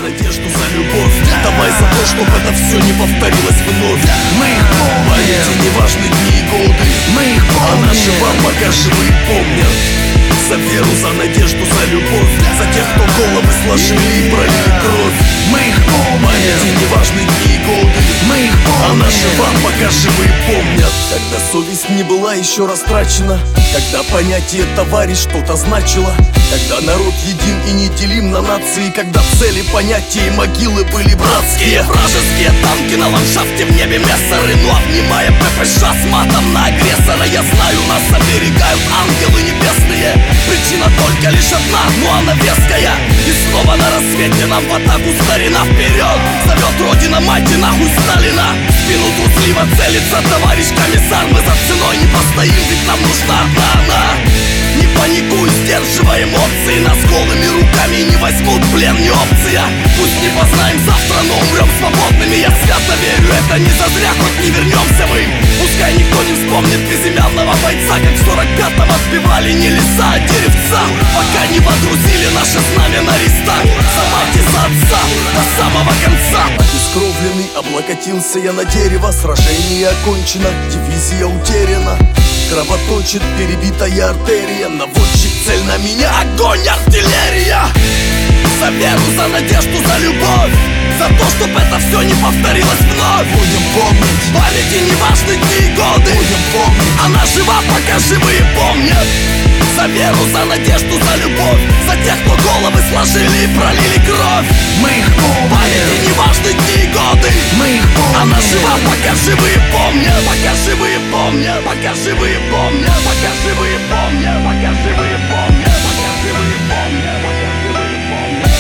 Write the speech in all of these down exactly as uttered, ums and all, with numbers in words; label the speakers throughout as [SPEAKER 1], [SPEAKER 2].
[SPEAKER 1] надежду, за любовь. Давай за то, чтоб это все не повторилось вновь.
[SPEAKER 2] Мы их помним.
[SPEAKER 1] Памяти не важны дни и годы.
[SPEAKER 2] Мы их
[SPEAKER 1] А
[SPEAKER 2] помним.
[SPEAKER 1] наши вам пока живые помнят. За веру, за надежду, за любовь. За тех, кто головы сложили и пролили кровь.
[SPEAKER 2] Мы их помним.
[SPEAKER 1] Памяти не важны дни и годы.
[SPEAKER 2] Мы их помним.
[SPEAKER 1] А наши вам пока живые помнят. Когда совесть не была еще растрачена, когда понятие товарищ что-то значило, когда народ един и неделим на нации, когда цели, понятия и могилы были братские.
[SPEAKER 3] Вражеские танки на ландшафте, в небе мессеры, но обнимая ППШ с матом на агрессора. Я знаю, нас оберегают ангелы небесные. Причина только лишь одна, но она веская. И снова на рассвете нам в атаку старина вперед. Зовет родина, мать и нахуй Сталина. В спину трусливо целится товарищ комиссар. Мы за ценой не постоим, ведь нам нужна одна она. Не паникуй, сдерживай эмоции. Нас голыми руками не возьмут в плен, не опция. Пусть не познаем завтра, но умрем свободными. Я свято верю, это не зазря, хоть не вернемся мы. Пускай никто не вспомнит безымянного бойца, как в сорок пятом отбивали не леса, а деревца. Пока не водрузили наше знамя на рестах. За мать и за отца до самого конца.
[SPEAKER 1] Обескровленный облокотился я на дерево. Сражение окончено, дивизия утеряна. Кровоточит перебитая артерия. Наводчик, цель на меня, огонь, артиллерия.
[SPEAKER 3] За веру, за надежду, за любовь. За то, чтоб это все не повторилось вновь.
[SPEAKER 1] Будем помнить.
[SPEAKER 3] Памяти не важны дни и годы.
[SPEAKER 1] Будем помнить.
[SPEAKER 3] Она жива, пока живые помнят. За веру, за надежду, за любовь. За тех, кто головы сложили и пролили кровь.
[SPEAKER 2] Мы их помним.
[SPEAKER 3] Памяти не важны дни и годы.
[SPEAKER 2] Мы их помним.
[SPEAKER 3] Она жива, пока живые помнят. Пока живые помнят. Пока живые помнят. Пока живые помнят. Пока живые помнят. Пока живые помнят. Пока живые помнят.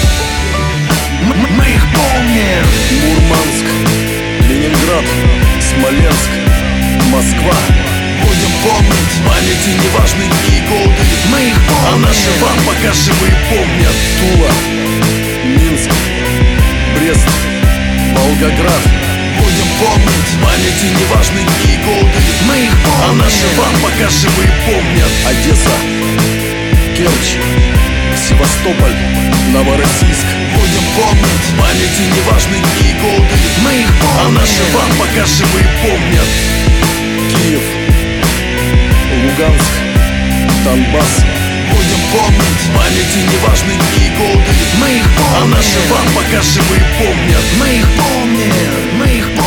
[SPEAKER 2] М- Мы их помним.
[SPEAKER 1] Мурманск, Ленинград, Смоленск, Москва. Будем помнить. Памяти не важны дни и годы.
[SPEAKER 2] Мы их
[SPEAKER 1] А
[SPEAKER 2] помним.
[SPEAKER 1] наши вам пока живые помнят. Тула, Минск, Брест, Волгоград. Будем помнить. Памяти не важны дни и годы.
[SPEAKER 2] Мы их
[SPEAKER 1] А
[SPEAKER 2] помним.
[SPEAKER 1] наши вам пока живые помнят. Одесса, Керчь, Севастополь, Новороссийск. Будем помнить. Памяти не важны дни и годы.
[SPEAKER 2] Мы их
[SPEAKER 1] А
[SPEAKER 2] помним.
[SPEAKER 1] наши вам пока живые помнят. Киев, Луганск, Донбасс. Будем помнить. Памяти не важны дни и годы.
[SPEAKER 2] Мы их
[SPEAKER 1] А
[SPEAKER 2] помним.
[SPEAKER 1] наши вам пока живые помнят.
[SPEAKER 2] Мы их помним. Мы их помним.